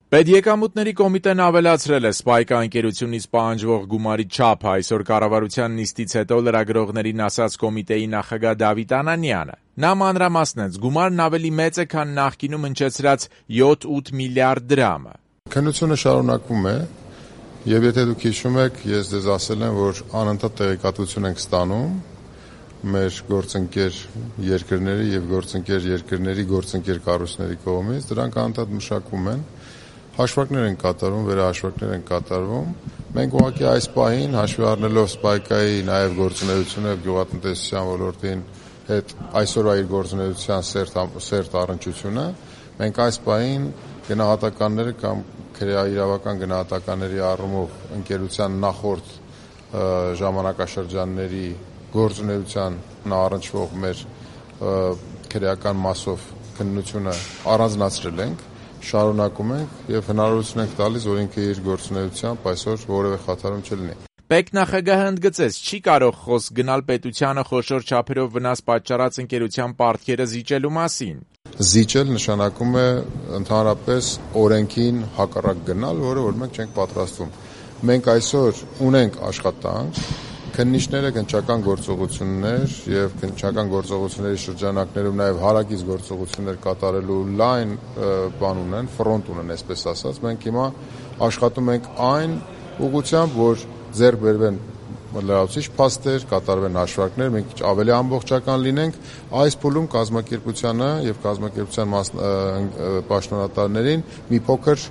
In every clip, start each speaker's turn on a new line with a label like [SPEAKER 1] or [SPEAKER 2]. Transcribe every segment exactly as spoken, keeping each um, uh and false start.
[SPEAKER 1] Պետեկամուտների կոմիտեն ավելացրել է Spike ընկերությունից պահանջվող գումարի չափը, այսօր կառավարության նիստից հետո լրագրողներին ասաց կոմիտեի նախագահ Դավիթ Անանյանը։ Նա մանրամասնեց, գումարն ավելի մեծ է, քան նախկինում հնչեցրած յոթ-ութ միլիարդ դրամը։
[SPEAKER 2] Քննությունը շարունակվում է, եւ եթե դուք հիշում եք, ես ձեզ ասել եմ, որ անընդհատ տեղեկատվություն ենք ստանում մեր գործընկեր երկրների եւ գործընկեր երկրների գործընկեր կառույցների կողմից, դրանք անընդհատ մշակվում են։ Հաշվարկներ են կատարվում, վերահաշվարկներ են կատարվում։ Մենք ուղղակի այս պահին հաշվի առնելով Spike-ի նաև գործունեությունը գյուղատնտեսության ոլորտին հետ այսօրվա իր գործունեության սերտ առնչությունը, մենք այս պահին գնահատականները կամ քրեաիրավական գնահատականների առումով ընկերության նախորդ ժամանակաշրջանների գործունեության առնչվող մեր քրեական մասով քննությունը առանձնացրել ենք, շարունակում ենք եւ հնարավորություն ենք տալիս, որ ինքը իր գործունեությամբ այսօր որևէ խաթարում չլինի։
[SPEAKER 1] Պետնախագահը ընդգծեց, չի կարող խոսք գնալ պետությանը խոշոր չափերով վնաս պատճառած ընկերության պարտքերը զիջելու մասին։
[SPEAKER 2] Զիջել նշանակում է ընդհանրապես օրենքին հակառակ գնալ, որը որ մենք չենք պատրաստվում։ Մենք այսօր ունենք աշխատանք, քննիչները քննչական գործողություններ եւ քննչական գործողությունների շրջանակներում նաեւ հարակից գործողություններ կատարելու լայն բան ունեն, ֆրոնտ ունեն, այսպես ասած։ Մենք հիմա աշխատում ենք այն ուղղությամբ, որ ձեռք բերվեն լրացուցիչ փաստեր, կատարվեն հաշվարկներ, մենք ավելի ամբողջական լինենք, այս փուլում կազմակերպությանը եւ կազմակերպության պաշտոնատարներին մի փոքր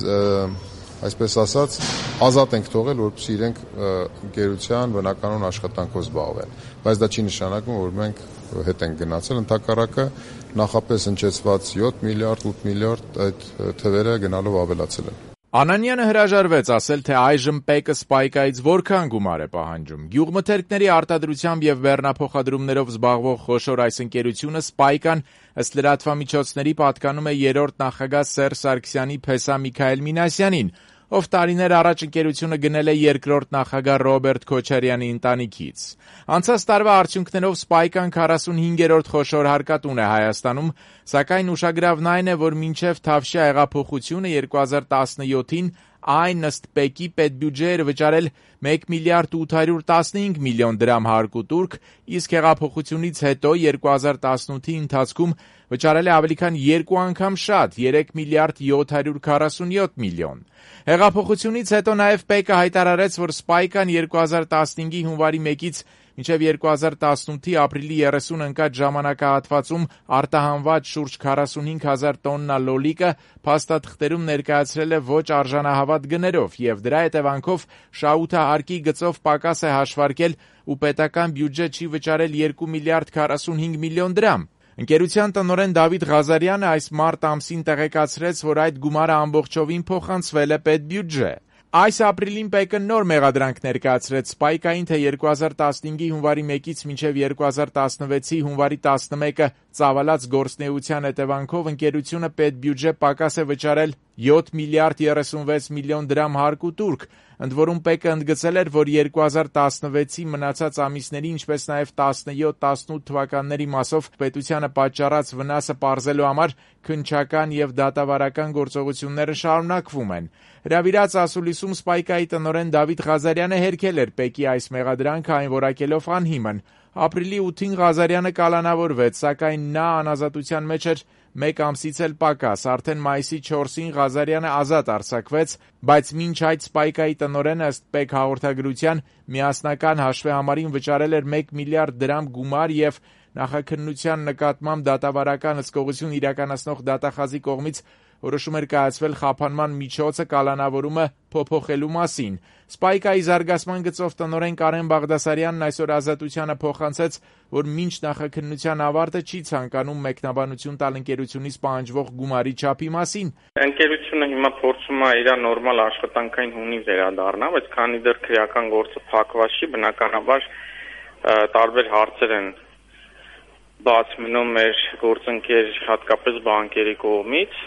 [SPEAKER 2] այսպես ասած, ազատ ենք թողել, որպեսզի իրենք ընկերության բնականոն աշխատանքով զբաղվեն։ Բայց դա չի նշանակում, որ մենք հետ ենք գնացել, ընդհակառակը նախապես հնչեցված յոթ միլիարդ, ութ միլիարդ այդ թվերը գնալով ավելացել են։
[SPEAKER 1] Անանյանը հրաժարվեց ասել, թե այժմ ՊԵԿ-ը Spike-ից որքան գումար է պահանջում։ Գյուղմթերքների արտադրությամբ եւ բեռնափոխադրումներով զբաղվող խոշոր այս ընկերությունը Spike-ան ըստ լրատվամիջոցների պատկանում է երրորդ նախագահ Սերժ Սարգսյանի փեսա Միքայել Մինասյանին, ով տարիներ առաջ ընկերությունը գնել է երկրորդ նախագահ Ռոբերտ Քոչարյանի ընտանիքից։ Անցած տարվա արդյունքներով Spike-ան քառասունհինգերորդ խոշոր հարկատուն է Հայաստանում, սակայն ուշագրավն այն է, որ մինչև Թավշյա հեղափոխությունը երկու հազար տասնյոթին այն ըստ ՊԵԿ-ի պետբյուջե էր վճարել մեկ միլիարդ ութ հարյուր տասնհինգ միլիոն դրամ հարկուտուրք, իսկ հեղափոխությունից հետո երկու հազար տասնութի ընթացքում վճարել է ավելի քան երկու անգամ շատ՝ երեք միլիարդ յոթ հարյուր քառասունյոթ միլիոն։ Հեղափոխությունից հետո նաև ՊԵԿ-ը հայտարարեց, որ Spike-ան երկու հազար տասնհինգի հունվարի մեկից մինչև երկու հազար տասնութի ապրիլի երեսուն ընկած ժամանակահատվածում արտահանված շուրջ քառասունհինգ հազար տոննա լոլիկը փաստաթղթերում ներկայացրել է ոչ արժանահավատ գներով եւ դրա հետևանքով շահութը հարկի գծով պակաս է հաշվարկել ու պետական բյուջե չի վճարել երկու միլիարդ քառասունհինգ միլիոն դրամ։ Ընկերության տնօրեն Դավիթ Ղազարյանը այս մարտ ամսին տեղեկացրեց, որ այդ գումարը ամբողջովին փոխանցվել է պետբյուջե։ Այս ապրիլին ՊԵԿ-ը նոր մեղադրանք ներկայացրեց Spike-ային, թե երկու հազար տասնհինգի հունվարի մեկից մինչև երկու հազար տասնվեցի հունվարի տասնմեկը ծավալած գործունեության հետևանքով ընկերությունը պետբյուջե պակաս է վճարել յոթ միլիարդ երեսունվեց միլիոն դրամ հարկուտուրք, ընդ որում ՊԵԿ-ը ընդգծել էր, որ երկու հազար տասնվեցի մնացած ամիսների, ինչպես նաև տասնյոթ տասնութ թվականների մասով պետությանը պատճառած վնասը պարզելու համար քննչական եւ դատավարական գործողությունները շարունակվում են։ Հրավիրած ասուլիսում Spike-ի տնօրեն Դավիթ Ղազարյանը հերքել էր ՊԵԿ-ի այս մեղադրանքը, այն որակելով անհիմն։ Ապրիլի ութին Ղազարյանը կալանավորվեց, սակայն նա անազատության մեջ էր մեկ ամսից էլ պակաս։ Արդեն մայիսի չորսին Ղազարյանը ազատ արձակվեց, բայց մինչ այդ Spike-ի տնօրենը ըստ ՊԵԿ հաղորդագրության միասնական հաշվեհամարին վճարել էր մեկ միլիարդ դրամ գումար եւ նախաքննության նկատմամբ դատավարական հսկողություն իրականացնող դատախազի կողմից որոշում էր կայացվել խափանման միջոցը կալանավորումը փոփոխելու մասին։ Spike-ի զարգացման գծով տնօրեն Կարեն Բաղդասարյանն այսօր Ազատությանը փոխանցեց, որ մինչ նախաքննության ավարտը չի ցանկանում մեկնաբանություն տալ ընկերությունից պահանջվող գումարի չափի մասին։
[SPEAKER 3] Ընկերությունը հիմա փորձում է իր նորմալ աշխատանքային հունի վերադառնալ, բայց քանի դեռ քրեական գործը փակված չի, բնականաբար տարբեր հարցեր են բաց մնում մեր գործընկեր, հատկապես բանկերի կողմից։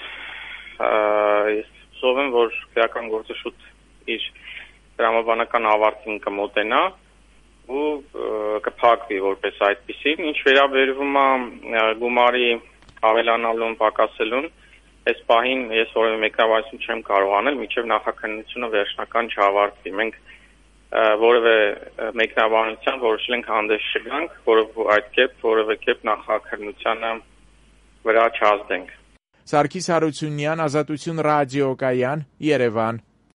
[SPEAKER 3] Ես հուսով եմ, որ քրեական գործը շուտ իր տրամաբանական ավարտին կմոտենա ու կփակվի որպես այդպիսին։ Ինչ վերաբերվում է գումարի ավելանալուն, պակասելուն, այս պահին ես որևէ մեկնաբանություն չեմ կարող անել, մինչև նախաքննությունը վերջնական չավարտվի։ Մենք որևէ մեկնաբանության որոշել ենք հանդես չգանք, որով այդ կերպ որևէ կերպ նախաքննությանը վրա չազդենք։
[SPEAKER 1] Սարգիս Հարությունյան, Ազատություն ռադիոկայան, Երևան։